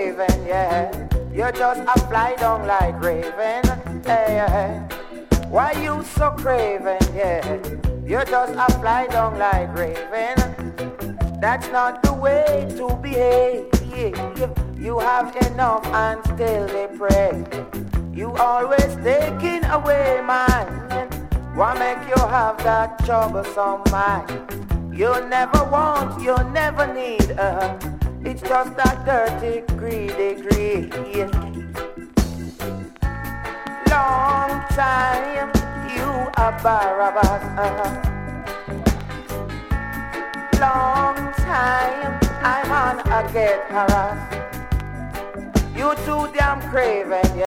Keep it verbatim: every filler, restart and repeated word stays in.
craving, yeah. You just a fly down like raven, yeah. Why you so craving, yeah? You just a fly down like raven. That's not the way to behave. Yeah. You have enough and still they pray. You always taking away mine. Why make you have that troublesome mind? You never want, you never need. Uh, it's just that dirty, greedy greed. Long time you are Barabbas. Uh, long time I'm on a get harassed. You too damn craving.